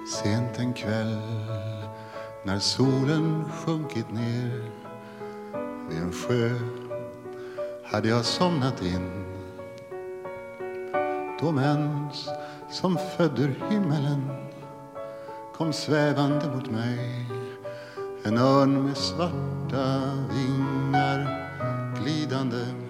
Sent en kväll när solen sjunkit ner vid en sjö hade jag somnat in. Då mens som född ur himmelen kom svävande mot mig. En örn med svarta vingar glidande